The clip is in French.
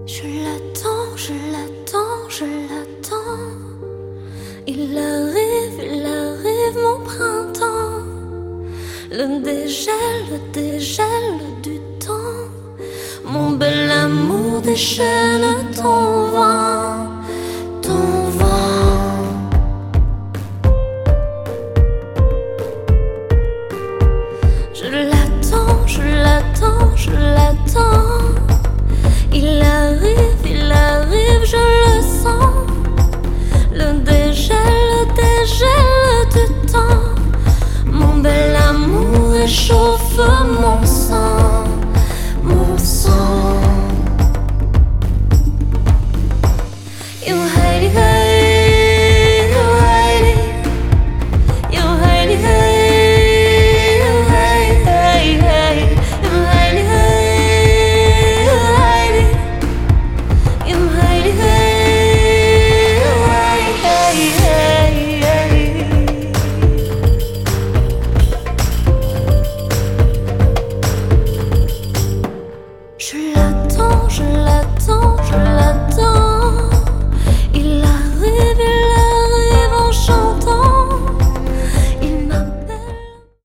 Je l'attends, je l'attends, je l'attends. Il arrive mon printemps. Le dégel du temps. Mon bel amour déchaîne ton vent.